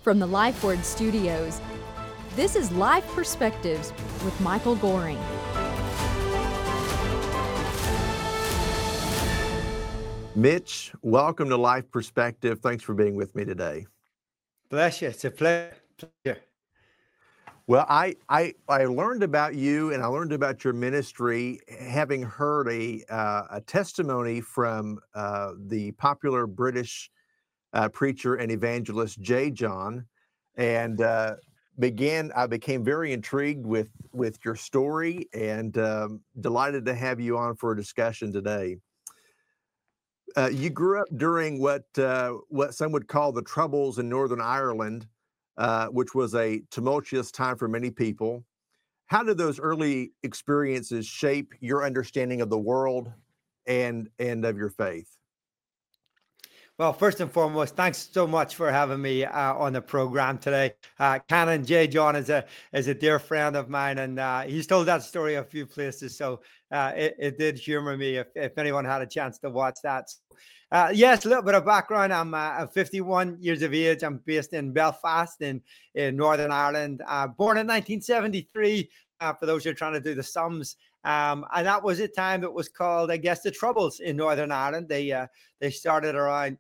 From the LifeWord Studios, this is Life Perspectives with Michael Goring. Mitch, welcome to Life Perspective. Thanks for being with me today. Bless you. It's a pleasure. Well, I learned about you and I learned about your ministry having heard a testimony from the popular British preacher and evangelist J. John, and I became very intrigued with your story and delighted to have you on for a discussion today. You grew up during what some would call the Troubles in Northern Ireland, which was a tumultuous time for many people. How did those early experiences shape your understanding of the world and of your faith? Well, first and foremost, thanks so much for having me on the program today. Canon J. John is a dear friend of mine, and he's told that story a few places. So it did humor me if anyone had a chance to watch that. Yes, a little bit of background. I'm 51 years of age. I'm based in Belfast in Northern Ireland. Born in 1973. For those who are trying to do the sums. And that was a time that was called, I guess, the Troubles in Northern Ireland. They started around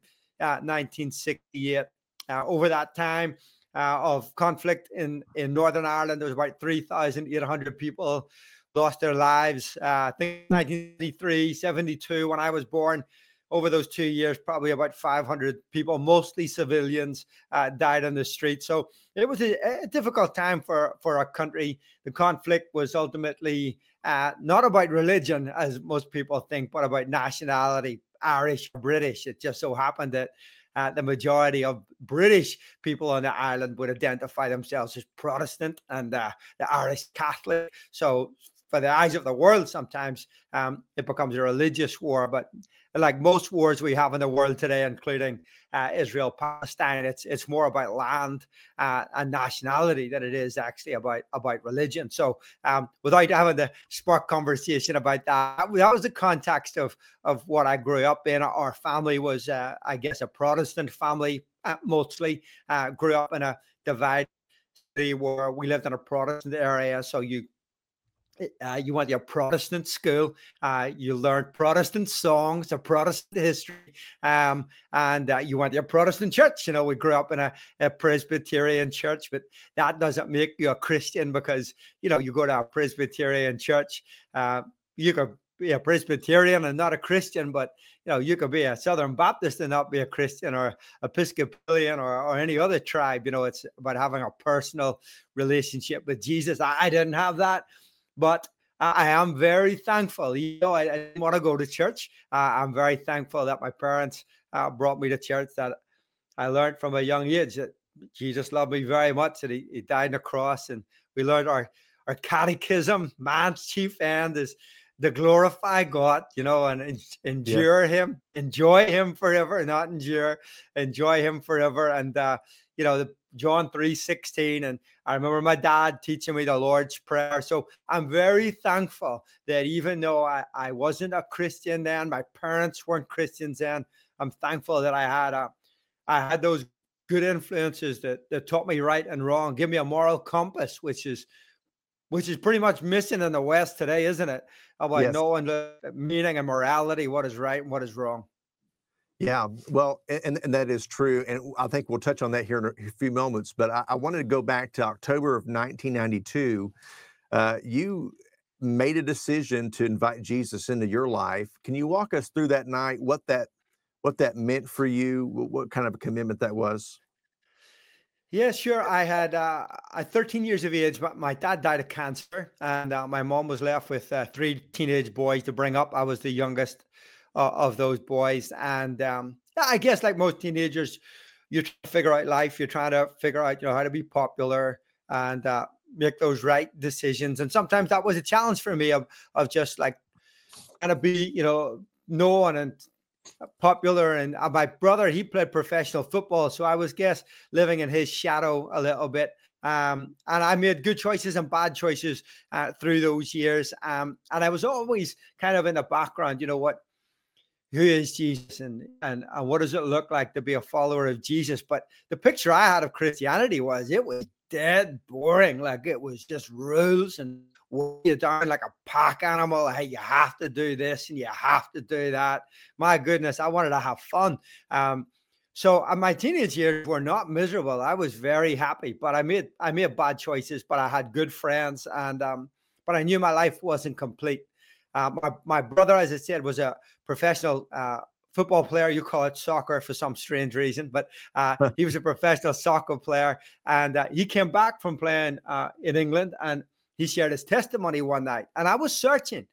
1968. Over that time of conflict in Northern Ireland, there was about 3,800 people lost their lives. I think 1973, 72, when I was born. Over those 2 years, probably about 500 people, mostly civilians, died on the street. So it was a difficult time for our country. The conflict was ultimately not about religion, as most people think, but about nationality, Irish, British. It just so happened that the majority of British people on the island would identify themselves as Protestant and the Irish Catholic. So for the eyes of the world, sometimes it becomes a religious war. But like most wars we have in the world today, including Israel, Palestine, it's more about land and nationality than it is actually about religion. So without having to spark conversation about that was the context of what I grew up in. Our family was, I guess, a Protestant family, mostly. Grew up in a divided city where we lived in a Protestant area. So you went to a Protestant school, you learned Protestant songs, a Protestant history, and you went to a Protestant church. You know, we grew up in a Presbyterian church, but that doesn't make you a Christian because, you know, you go to a Presbyterian church, you could be a Presbyterian and not a Christian, but, you know, you could be a Southern Baptist and not be a Christian, or Episcopalian, or any other tribe. You know, it's about having a personal relationship with Jesus. I didn't have that. But I am very thankful. You know, I didn't want to go to church. I'm very thankful that my parents brought me to church, that I learned from a young age that Jesus loved me very much, that he died on the cross. And we learned our catechism. Man's chief end is to glorify God, you know, and endure him, enjoy him forever, not endure, enjoy him forever. And, you know, John 3:16. And I remember my dad teaching me the Lord's Prayer. So I'm very thankful that even though I wasn't a Christian then, my parents weren't Christians then, I'm thankful that I had those good influences that taught me right and wrong, give me a moral compass, which is pretty much missing in the West today, isn't it? About knowing the meaning and morality, what is right and what is wrong. Yeah, well, and that is true. And I think we'll touch on that here in a few moments. But I wanted to go back to October of 1992. You made a decision to invite Jesus into your life. Can you walk us through that night, what that meant for you, what kind of a commitment that was? Yeah, sure. I had 13 years of age. My dad died of cancer, and my mom was left with 3 teenage boys to bring up. I was the youngest of those boys, and I guess like most teenagers, you're trying to figure out life. You're trying to figure out, you know, how to be popular and make those right decisions. And sometimes that was a challenge for me of just like trying to be, you know, known and popular. And my brother, he played professional football, so I was living in his shadow a little bit. And I made good choices and bad choices through those years. And I was always kind of in the background, you know, who is Jesus and what does it look like to be a follower of Jesus. But the picture I had of Christianity was it was dead boring. Like it was just rules and you down like a pack animal. Hey, you have to do this and you have to do that. My goodness, I wanted to have fun. So my teenage years were not miserable. I was very happy, but I made bad choices, but I had good friends, and but I knew my life wasn't complete. My brother, as I said, was a professional football player. You call it soccer for some strange reason, but he was a professional soccer player, and he came back from playing in England, and he shared his testimony one night, and I was searching.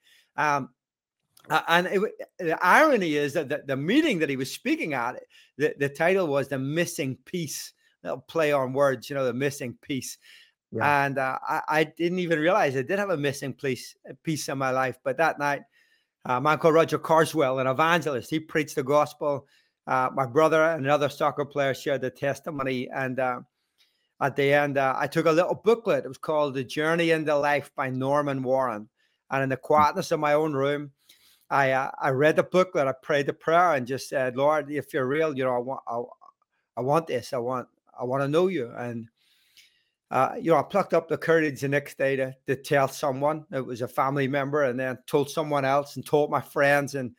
The irony is that the meeting that he was speaking at, the title was "The Missing Piece." That'll play on words, the missing piece. Yeah. And I didn't even realize I did have a missing piece in my life. But that night, a man called Roger Carswell, an evangelist, he preached the gospel. My brother and another soccer player shared the testimony. And at the end, I took a little booklet. It was called "The Journey into Life" by Norman Warren. And in the quietness of my own room, I read the booklet. I prayed the prayer and just said, "Lord, if you're real, I want this. I want to know you." And I plucked up the courage the next day to tell someone. It was a family member, and then told someone else, and told my friends. And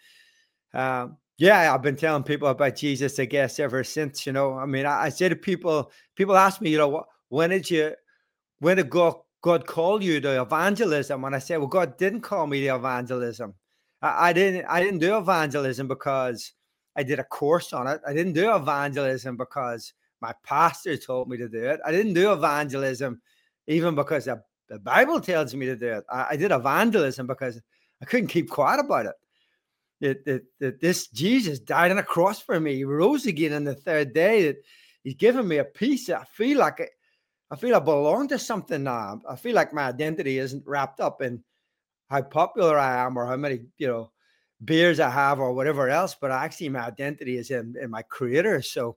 I've been telling people about Jesus, I guess, ever since. I say to people ask me, when did God call you to evangelism? And I say, well, God didn't call me to evangelism. I didn't do evangelism because I did a course on it. I didn't do evangelism because my pastor told me to do it. I didn't do evangelism even because the Bible tells me to do it. I did evangelism because I couldn't keep quiet about it. This Jesus died on a cross for me. He rose again on the third day. That he's given me a peace. I feel I belong to something now. I feel like my identity isn't wrapped up in how popular I am or how many, beers I have or whatever else, but actually my identity is in my Creator. So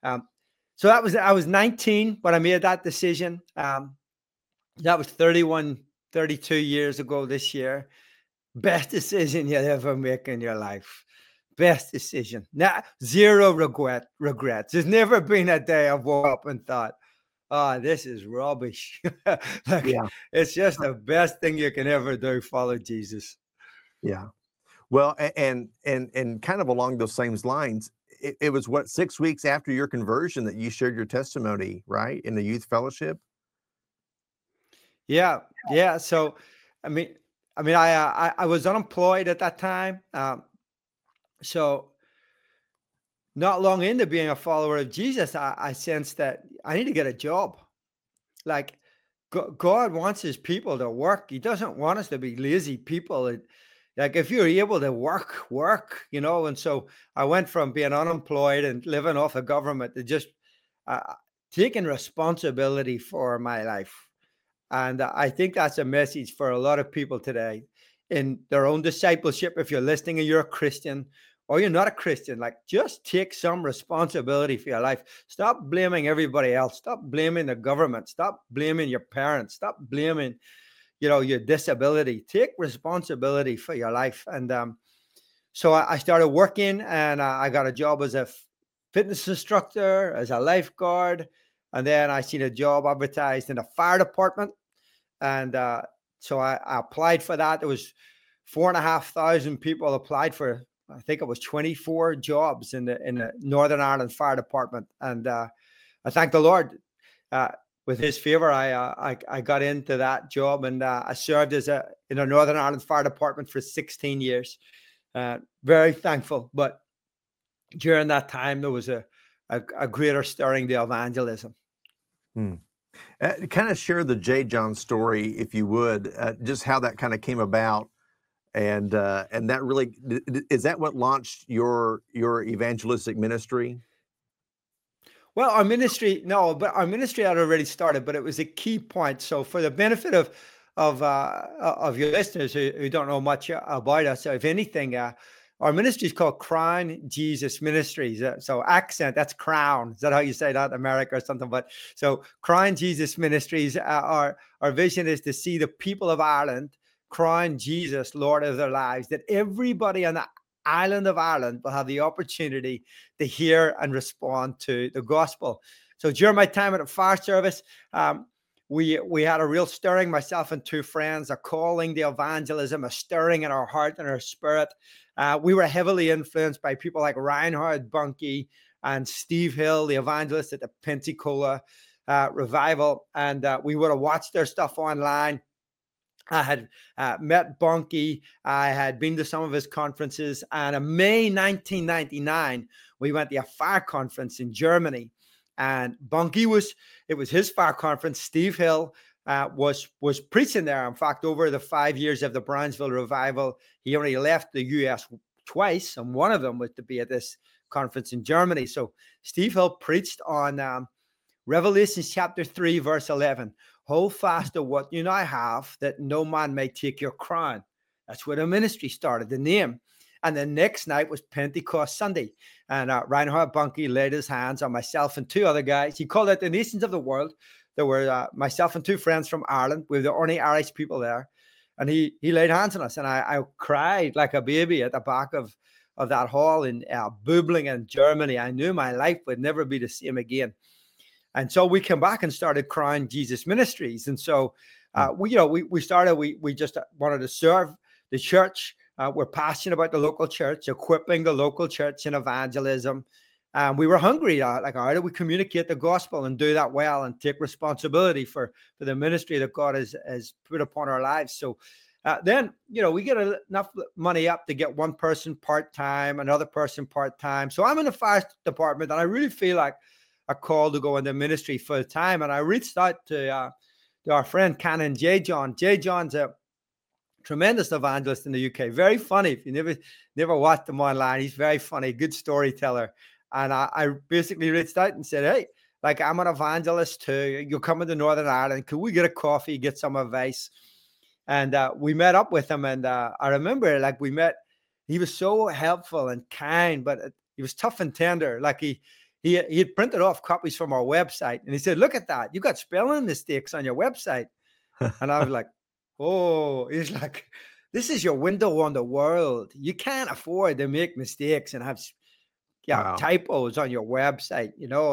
I was 19 when I made that decision. That was 32 years ago this year. Best decision you'll ever make in your life. Best decision. Now, zero regrets. There's never been a day I've woke up and thought, oh, this is rubbish. It's just the best thing you can ever do, follow Jesus. Yeah. Well, and kind of along those same lines, it was 6 weeks after your conversion that you shared your testimony, right? In the youth fellowship? Yeah. So, I was unemployed at that time. So not long into being a follower of Jesus, I sensed that I need to get a job. Like God wants his people to work. He doesn't want us to be lazy people. Like if you're able to work, and so I went from being unemployed and living off the government to just taking responsibility for my life. And I think that's a message for a lot of people today in their own discipleship. If you're listening and you're a Christian, or you're not a Christian, like just take some responsibility for your life. Stop blaming everybody else. Stop blaming the government. Stop blaming your parents. Stop blaming, your disability. Take responsibility for your life. And so I started working, and I got a job as a fitness instructor, as a lifeguard. And then I seen a job advertised in the fire department. And so I applied for that. There was 4,500 people applied for, I think it was 24 jobs in the Northern Ireland Fire Department. And I thank the Lord. With his favor, I got into that job, and I served in the Northern Ireland Fire Department for 16 years. Very thankful. But during that time, there was a greater stirring to evangelism. Kind of share the J. John story, if you would, just how that kind of came about. And that really, is that what launched your evangelistic ministry? Well, our ministry had already started, but it was a key point. So for the benefit of your listeners who don't know much about us, if anything, our ministry is called Crown Jesus Ministries. So accent, that's crown. Is that how you say that in America or something? But so Crown Jesus Ministries, our vision is to see the people of Ireland crown Jesus Lord of their lives, that everybody on the island of Ireland will have the opportunity to hear and respond to the gospel. So during my time at a fire service, we had a real stirring, myself and two friends, a calling to evangelism, a stirring in our heart and our spirit. We were heavily influenced by people like Reinhard Bonnke and Steve Hill, the evangelist at the Pensacola revival. And we would have watched their stuff online. I had met Bonnke. I had been to some of his conferences. And in May 1999, we went to a fire conference in Germany. And Bonnke it was his fire conference. Steve Hill was preaching there. In fact, over the 5 years of the Brownsville revival, he only left the US twice, and one of them was to be at this conference in Germany. So Steve Hill preached on Revelation chapter 3, verse 11. Hold fast to what you now have, that no man may take your crown. That's where the ministry started, the name. And the next night was Pentecost Sunday. And Reinhard Bonnke laid his hands on myself and two other guys. He called out the nations of the world. There were myself and two friends from Ireland. We were the only Irish people there. And he laid hands on us. And I cried like a baby at the back of that hall in Böblingen, Germany. I knew my life would never be the same again. And so we came back and started Crown Jesus Ministries. And so we just wanted to serve the church. We're passionate about the local church, equipping the local church in evangelism. We were hungry, like, how do we communicate the gospel and do that well and take responsibility for the ministry that God has put upon our lives? So then, we get enough money up to get one person part-time, another person part-time. So I'm in the fire department, and I really feel like a call to go into ministry full-time. And I reached out to our friend Canon J. John. J. John's a tremendous evangelist in the UK. Very funny. If you never watched him online, he's very funny, good storyteller. And I basically reached out and said, hey, like, I'm an evangelist too. You're coming to Northern Ireland. Could we get a coffee, get some advice? And we met up with him. And I remember, like, we met. He was so helpful and kind, but he was tough and tender. Like, he had printed off copies from our website. And he said, look at that. You got spelling mistakes on your website. And I was like, oh, he's like, this is your window on the world. You can't afford to make mistakes and have Wow. typos on your website,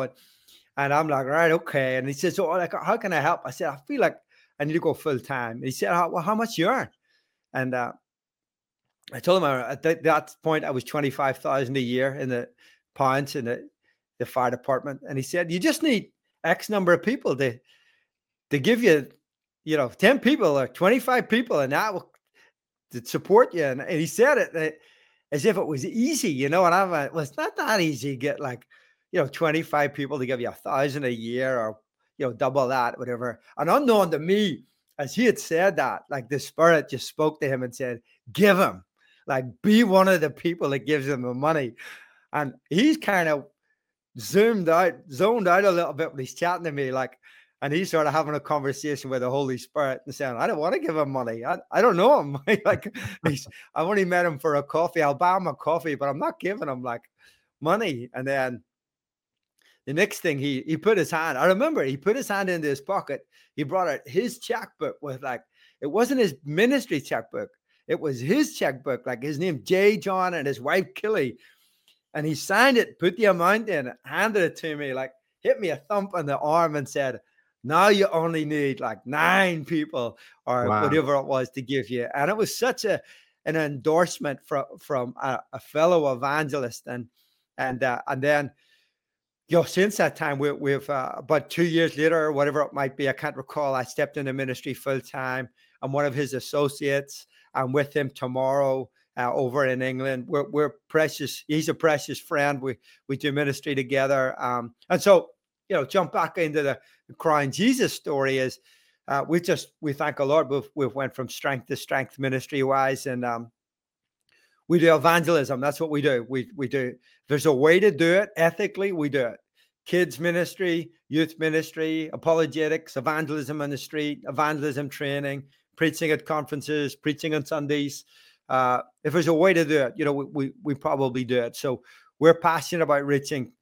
and I'm like, right, okay. And he says, so, like, how can I help? I said, I feel like I need to go full time. And he said, how much you earn? And I told him at that point I was 25,000 a year in the pounds in the fire department. And he said, you just need X number of people to give you, 10 people or 25 people, and that will support you. And he said it as if it was easy, and I'm like, well, it's not that easy to get, like, 25 people to give you 1,000 a year, or, double that, whatever. And unknown to me, as he had said that, like, the Spirit just spoke to him and said, give him, like, be one of the people that gives him the money. And he's kind of zoned out a little bit when he's chatting to me, like, and he's sort of having a conversation with the Holy Spirit and saying, I don't want to give him money. I don't know him. Like, I've only met him for a coffee. I'll buy him a coffee, but I'm not giving him, like, money. And then the next thing, he put his hand, I remember he put his hand into his pocket. He brought out his checkbook with, like, it wasn't his ministry checkbook. It was his checkbook, like, his name, J. John, and his wife, Killy. And he signed it, put the amount in, handed it to me, like, hit me a thump on the arm and said, now you only need, like, 9 people or whatever it was to give you. And it was such an endorsement from a fellow evangelist. And then, since that time, we've about 2 years later, or whatever it might be, I can't recall, I stepped into ministry full time. I'm one of his associates. I'm with him tomorrow over in England. We're precious. He's a precious friend. We do ministry together. And so, jump back into the Crown Jesus story is we thank the Lord. We've went from strength to strength ministry wise, and we do evangelism. That's what we do. We do. There's a way to do it ethically. We do it. Kids ministry, youth ministry, apologetics, evangelism on the street, evangelism training, preaching at conferences, preaching on Sundays. If there's a way to do it, we probably do it. So we're passionate about reaching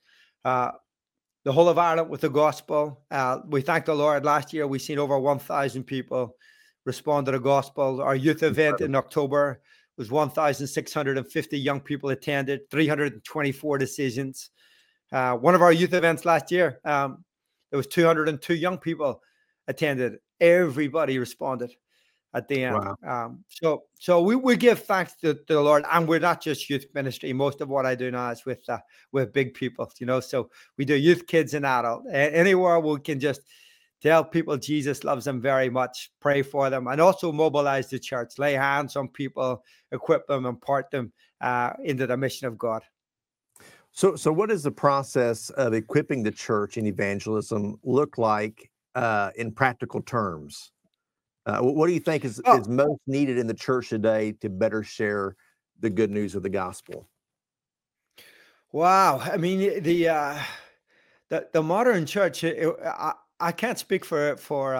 the whole of Ireland with the gospel. We thank the Lord. Last year, we've seen over 1,000 people respond to the gospel. Our youth event in October was 1,650 young people attended, 324 decisions. One of our youth events last year, there was 202 young people attended. Everybody responded at the end. Wow. So we give thanks to the Lord, and we're not just youth ministry. Most of what I do now is with big people, so we do youth, kids, and adult. Anywhere we can just tell people Jesus loves them very much, pray for them, and also mobilize the church, lay hands on people, equip them, impart them into the mission of God. So what does the process of equipping the church in evangelism look like in practical terms? What do you think is most needed in the church today to better share the good news of the gospel? Wow. I mean, the modern church, I can't speak for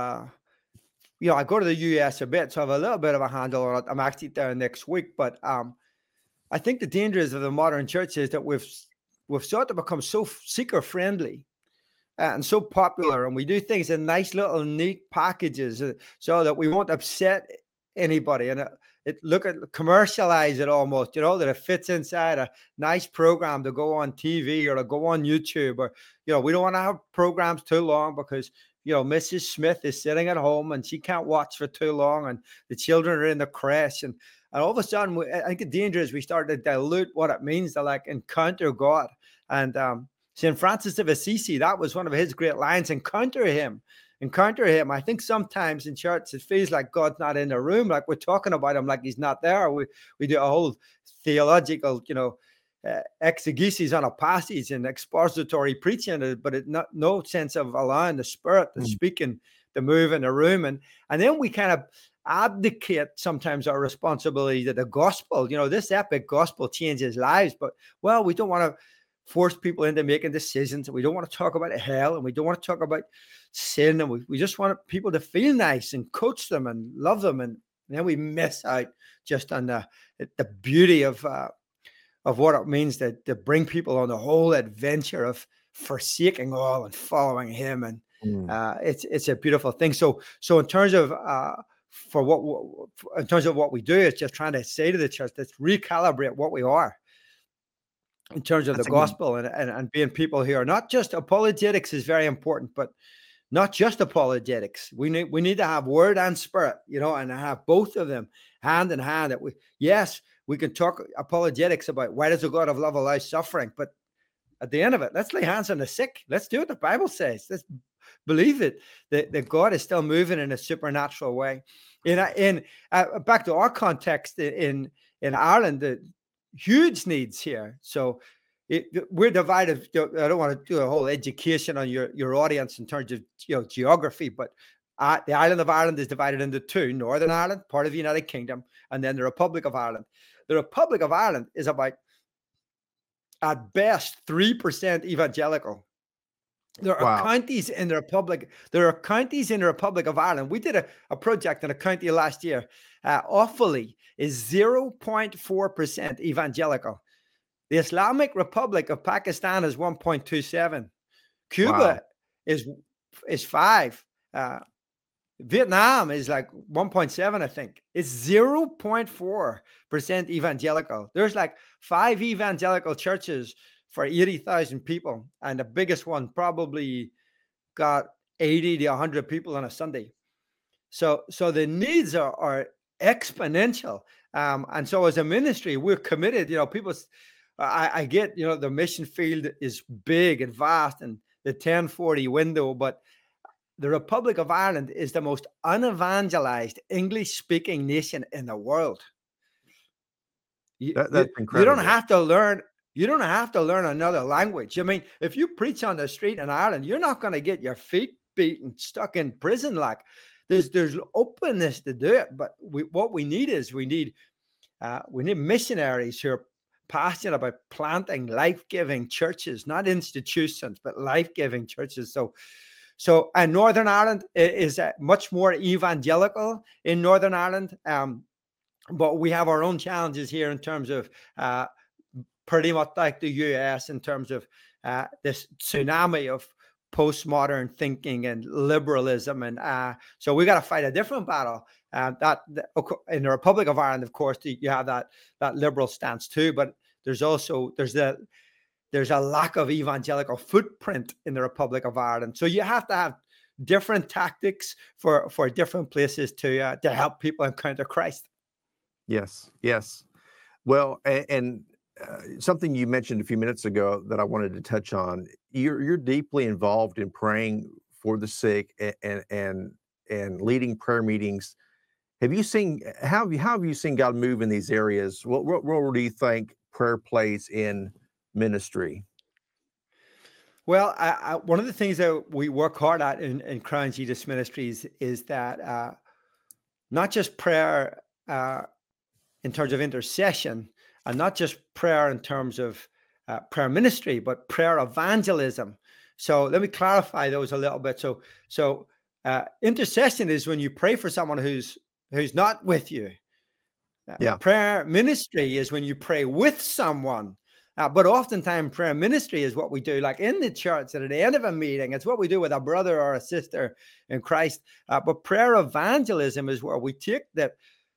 I go to the US a bit, so I have a little bit of a handle on it. I'm actually there next week, but I think the dangers of the modern church is that we've sort of become so seeker friendly and so popular, and we do things in nice little neat packages so that we won't upset anybody, and commercialize it almost, that it fits inside a nice program to go on TV or to go on YouTube, or we don't want to have programs too long because Mrs. Smith is sitting at home and she can't watch for too long, and the children are in the creche, and all of a sudden I think the danger is we start to dilute what it means to encounter God. And St. Francis of Assisi, that was one of his great lines: encounter him. I think sometimes in church it feels like God's not in the room, like we're talking about him like he's not there. We do a whole theological, exegesis on a passage and expository preaching, but no sense of allowing the Spirit to speak and to move in the room. And then we kind of abdicate sometimes our responsibility to the gospel. This epic gospel changes lives, but we don't want to force people into making decisions. We don't want to talk about hell, and we don't want to talk about sin, and we just want people to feel nice and coach them and love them, and then we miss out just on the beauty of what it means to bring people on the whole adventure of forsaking all and following him. And it's a beautiful thing. So in terms of what we do, it's just trying to say to the church, let's recalibrate what we are in terms of the gospel and being people who are not just apologetics is very important, but not just apologetics. We need to have word and spirit, and have both of them hand in hand. That we can talk apologetics about why does the God of love allow suffering, but at the end of it, let's lay hands on the sick. Let's do what the Bible says. Let's believe it that God is still moving in a supernatural way. Back to our context in Ireland, the huge needs here. So we're divided. I don't want to do a whole education on your audience in terms of geography, but the island of Ireland is divided into two: Northern Ireland, part of the United Kingdom, and then the Republic of Ireland. The Republic of Ireland is about, at best, 3% evangelical. There are counties in the Republic. There are counties in the Republic of Ireland. We did a project in a county last year. Offaly is 0.4% evangelical. The Islamic Republic of Pakistan is 1.27. Cuba is 5. Vietnam is like 1.7, I think. It's 0.4% evangelical. There's 5 evangelical churches for 80,000 people, and the biggest one probably got 80 to 100 people on a Sunday. So the needs are exponential. And so as a ministry, we're committed. I get, the mission field is big and vast, and the 1040 window, but the Republic of Ireland is the most unevangelized English-speaking nation in the world. That's incredible. You don't have to learn. You don't have to learn another language. I mean, if you preach on the street in Ireland, you're not going to get your feet beaten, stuck in prison. There's openness to do it, but what we need is we need missionaries who are passionate about planting life-giving churches, not institutions, but life-giving churches. So, and Northern Ireland is much more evangelical in Northern Ireland, but we have our own challenges here in terms of pretty much like the US, in terms of this tsunami of postmodern thinking and liberalism. And so we got to fight a different battle. In the Republic of Ireland, of course, you have that liberal stance too, but there's a lack of evangelical footprint in the Republic of Ireland. So you have to have different tactics for different places to help people encounter Christ. Yes, yes. Well, and something you mentioned a few minutes ago that I wanted to touch on. You're deeply involved in praying for the sick and leading prayer meetings. How have you seen God move in these areas? What role do you think prayer plays in ministry? Well, one of the things that we work hard at in Crown Jesus Ministries is that not just prayer in terms of intercession, and not just prayer in terms of prayer ministry, but prayer evangelism. So let me clarify those a little bit. So intercession is when you pray for someone who's not with you. Yeah. Prayer ministry is when you pray with someone. But oftentimes prayer ministry is what we do, like in the church at the end of a meeting. It's what we do with a brother or a sister in Christ. But prayer evangelism is where we take the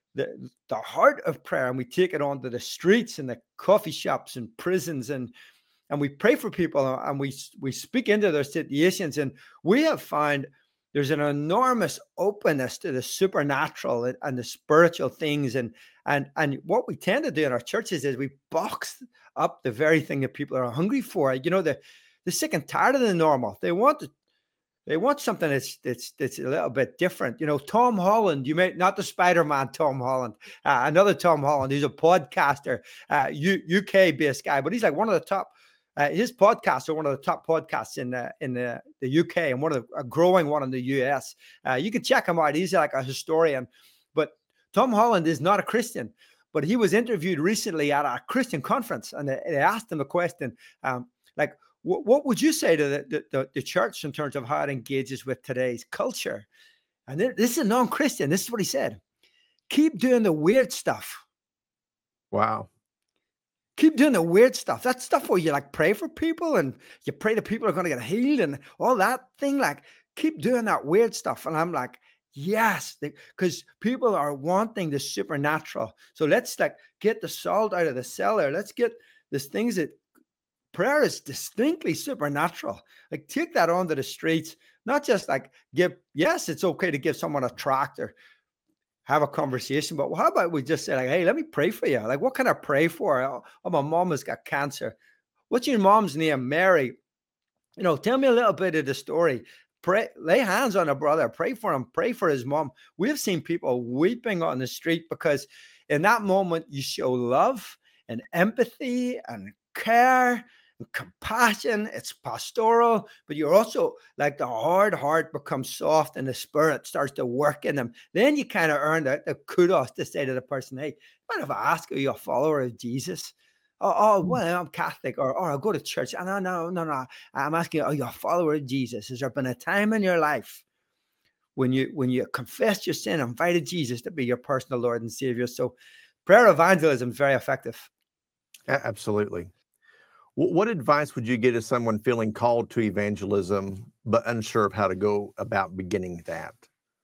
heart of prayer and we take it onto the streets and the coffee shops and prisons, and we pray for people, and we speak into their situations. And we have found there's an enormous openness to the supernatural and the spiritual things. And what we tend to do in our churches is we box up the very thing that people are hungry for. You know, they're sick and tired of the normal. They want something that's a little bit different. You know, Tom Holland, not the Spider-Man Tom Holland, another Tom Holland, who's a podcaster, UK based guy, but he's like one of the top. His podcasts are one of the top podcasts in the UK, and a growing one in the US. You can check him out. He's like a historian. But Tom Holland is not a Christian, but he was interviewed recently at a Christian conference, and they asked him a question like, what would you say to the church in terms of how it engages with today's culture? And this is a non-Christian. This is what he said: keep doing the weird stuff. Wow. Keep doing the weird stuff. That stuff where you like pray for people and you pray that people are going to get healed and all that thing. Like, keep doing that weird stuff. And I'm like, yes, because people are wanting the supernatural. So let's like get the salt out of the cellar. Let's get these things that prayer is distinctly supernatural. Like, take that onto the streets, not just like yes, it's okay to give someone a tract or have a conversation, but how about we just say like, hey, let me pray for you. Like, what can I pray for? Oh, my mom has got cancer. What's your mom's name? Mary. You know, tell me a little bit of the story. Pray, lay hands on a brother, pray for him, pray for his mom. We've seen people weeping on the street because in that moment you show love and empathy and care and compassion. It's pastoral, but you're also like the hard heart becomes soft and the spirit starts to work in them. Then you kind of earn the kudos to say to the person, hey, mind if I ask, are you a follower of Jesus? Oh, well, I'm Catholic, or I'll go to church. No. I'm asking, are you a follower of Jesus? Has there been a time in your life when you confessed your sin, invited Jesus to be your personal Lord and Savior? So prayer evangelism is very effective. Absolutely. What advice would you give to someone feeling called to evangelism, but unsure of how to go about beginning that?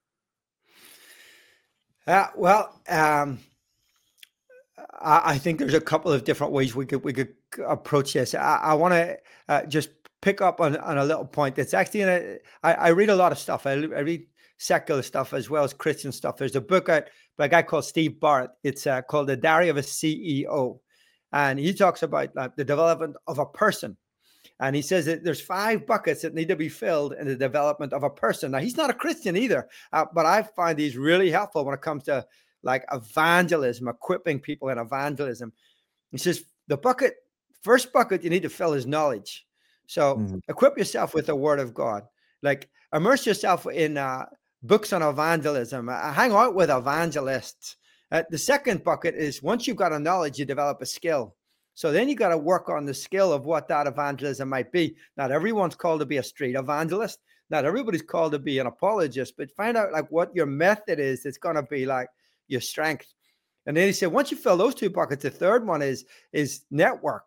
I think there's a couple of different ways we could approach this. I want to just pick up on a little point. That's actually I read a lot of stuff. I read secular stuff as well as Christian stuff. There's a book out by a guy called Steve Barrett. It's called The Diary of a CEO. And he talks about the development of a person. And he says that there's 5 buckets that need to be filled in the development of a person. Now, he's not a Christian either, but I find these really helpful when it comes to like evangelism, equipping people in evangelism. He says first bucket you need to fill is knowledge. So equip yourself with the word of God. Like, immerse yourself in books on evangelism. Hang out with evangelists. The second bucket is once you've got a knowledge, you develop a skill. So then you got to work on the skill of what that evangelism might be. Not everyone's called to be a street evangelist. Not everybody's called to be an apologist, but find out like what your method is. It's going to be like your strength. And then he said, once you fill those 2 buckets, the third one is network.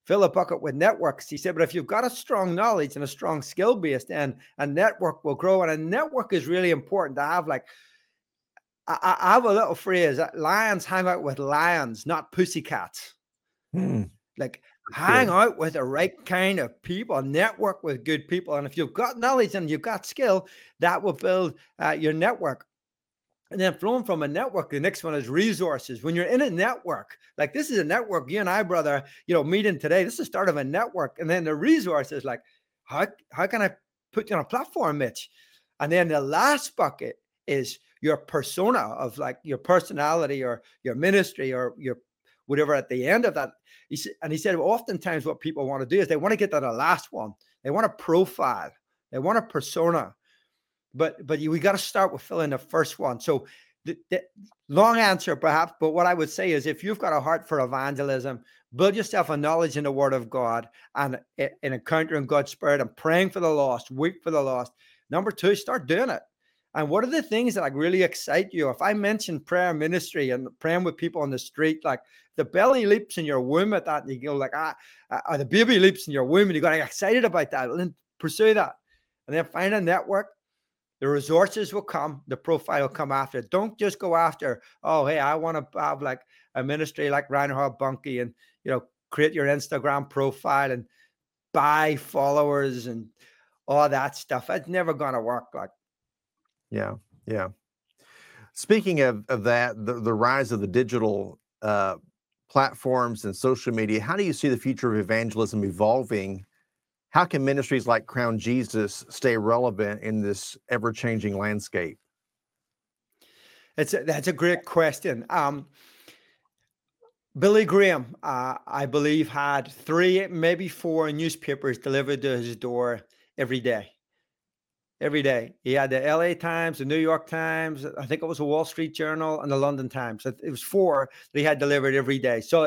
fill a bucket with networks. He said, but if you've got a strong knowledge and a strong skill base, then a network will grow. And a network is really important to have. Like, I have a little phrase that lions hang out with lions, not pussycats. Like, hang out with the right kind of people, network with good people. And if you've got knowledge and you've got skill, that will build your network. And then flowing from a network, the next one is resources. When you're in a network, like this is a network, you and I, brother, meeting today, this is the start of a network. And then the resources, like, how can I put you on a platform, Mitch? And then the last bucket is your persona of like your personality or your ministry or your whatever at the end of that. He said, oftentimes what people want to do is they want to get to the last one. They want a profile. They want a persona. But we got to start with filling the first one. So the long answer perhaps, but what I would say is if you've got a heart for evangelism, build yourself a knowledge in the word of God and in encountering God's spirit and praying for the lost, weep for the lost. Number 2, start doing it. And what are the things that like really excite you? If I mention prayer ministry and praying with people on the street, like the belly leaps in your womb at that, and you go like, or the baby leaps in your womb and you got excited about that, well, then pursue that. And then find a network. The resources will come. The profile will come after. Don't just go after, oh, hey, I want to have like a ministry like Reinhard Bonnke and, create your Instagram profile and buy followers and all that stuff. That's never going to work. Like, yeah. Speaking of that, the rise of the digital platforms and social media, how do you see the future of evangelism evolving? How can ministries like Crown Jesus stay relevant in this ever-changing landscape? That's a great question. Billy Graham, I believe, had 3, maybe 4 newspapers delivered to his door every day. Every day. He had the LA Times, the New York Times, I think it was the Wall Street Journal, and the London Times. It was 4 that he had delivered every day. So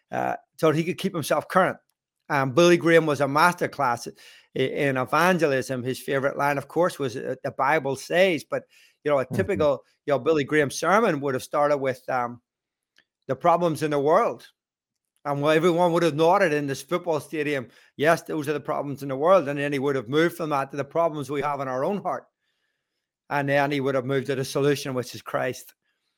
he could keep himself current. Billy Graham was a masterclass in evangelism. His favorite line, of course, was the Bible says, but a typical Billy Graham sermon would have started with the problems in the world. And everyone would have nodded in this football stadium, yes, those are the problems in the world. And then he would have moved from that to the problems we have in our own heart. And then he would have moved to the solution, which is Christ.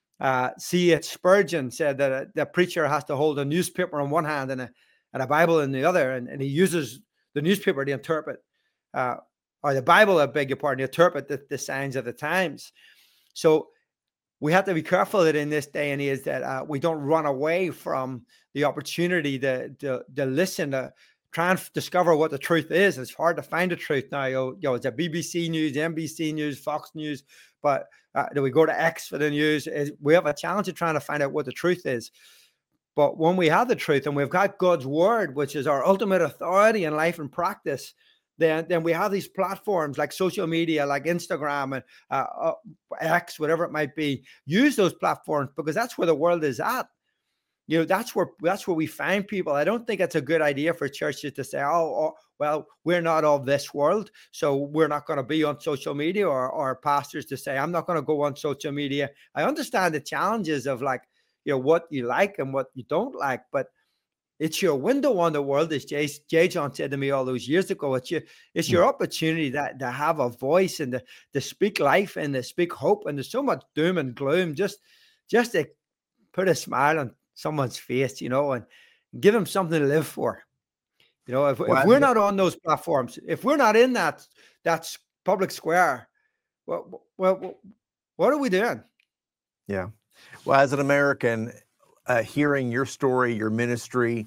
C.H. Spurgeon said that the preacher has to hold a newspaper in one hand and a Bible in the other, and he uses the newspaper to interpret, or the Bible, I beg your pardon, to interpret the signs of the times. So we have to be careful that in this day and age that we don't run away from the opportunity to listen, to try and discover what the truth is. It's hard to find the truth now. It's a BBC News, NBC News, Fox News, but do we go to X for the news? We have a challenge of trying to find out what the truth is. But when we have the truth and we've got God's word, which is our ultimate authority in life and practice, then we have these platforms like social media, like Instagram and X, whatever it might be. Use those platforms because that's where the world is at. That's where we find people. I don't think it's a good idea for churches to say, oh, well, we're not of this world, so we're not going to be on social media, or pastors to say, I'm not going to go on social media. I understand the challenges of like, what you like and what you don't like, but it's your window on the world, as J. John said to me all those years ago. It's your opportunity to have a voice and to speak life and to speak hope. And there's so much doom and gloom. Just to put a smile on someone's face, and give them something to live for. If we're not on those platforms, if we're not in that public square, well, what are we doing? Yeah. Well, as an American, hearing your story, your ministry,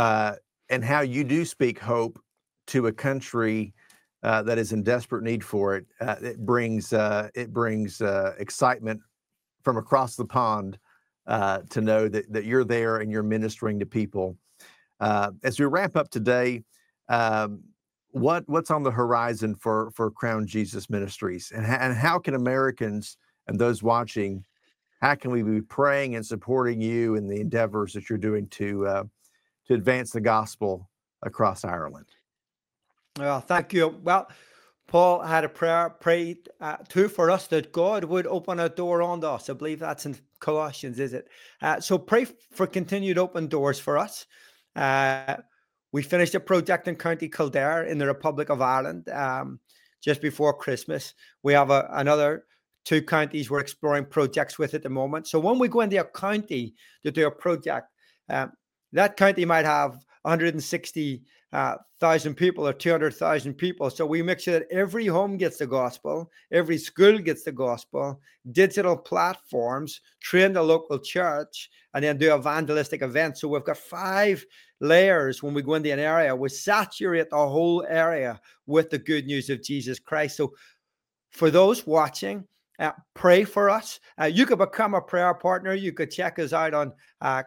and how you do speak hope to a country that is in desperate need for it, it brings excitement from across the pond to know that you're there and you're ministering to people. As we wrap up today, what's on the horizon for Crown Jesus Ministries, and how can Americans and those watching, how can we be praying and supporting you in the endeavors that you're doing to advance the gospel across Ireland? Well, thank you. Well, Paul had a prayer prayed too for us that God would open a door unto us. I believe that's in Colossians, is it? So pray for continued open doors for us. We finished a project in County Kildare in the Republic of Ireland just before Christmas. We have another 2 counties we're exploring projects with at the moment. So when we go into a county to do a project, that county might have 160,000 people or 200,000 people. So we make sure that every home gets the gospel, every school gets the gospel, digital platforms, train the local church, and then do evangelistic events. So we've got 5 layers when we go into an area. We saturate the whole area with the good news of Jesus Christ. So for those watching, pray for us. You could become a prayer partner. You could check us out on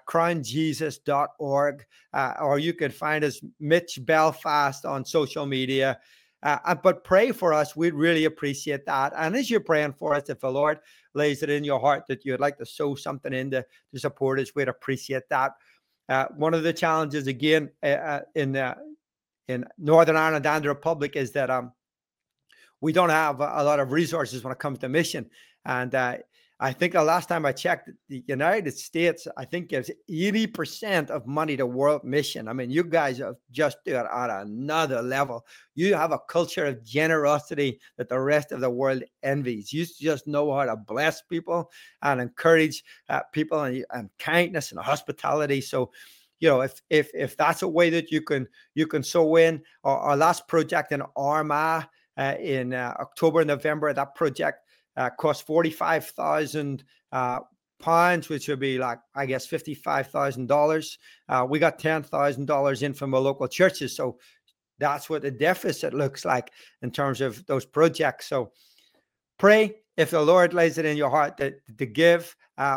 crownjesus.org, or you could find us, Mitch Belfast, on social media. But pray for us. We'd really appreciate that. And as you're praying for us, if the Lord lays it in your heart that you'd like to sow something in to support us, we'd appreciate that. One of the challenges, again, in Northern Ireland and the Republic is that we don't have a lot of resources when it comes to mission. And I think the last time I checked, the United States, I think, gives 80% of money to world mission. I mean, you guys have just do it on another level. You have a culture of generosity that the rest of the world envies. You just know how to bless people and encourage people, and kindness and hospitality. So, if that's a way that you can sow in. Our last project in Armagh, in October and November, that project cost £45,000, which would be like, I guess, $55,000. We got $10,000 in from the local churches. So that's what the deficit looks like in terms of those projects. So pray if the Lord lays it in your heart to give,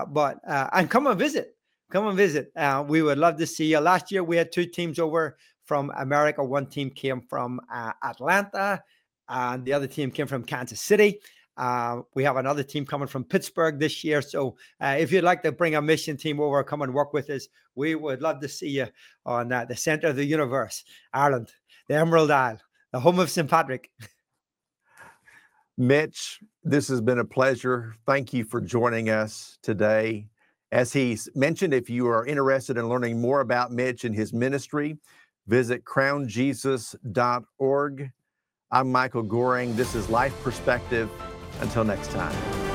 and come and visit. Come and visit. We would love to see you. Last year, we had 2 teams over from America. One team came from Atlanta, and the other team came from Kansas City. We have another team coming from Pittsburgh this year. So if you'd like to bring a mission team over, come and work with us, we would love to see you on the center of the universe, Ireland, the Emerald Isle, the home of St. Patrick. Mitch, this has been a pleasure. Thank you for joining us today. As he mentioned, if you are interested in learning more about Mitch and his ministry, visit crownjesus.org. I'm Michael Goring. This is Life Perspective. Until next time.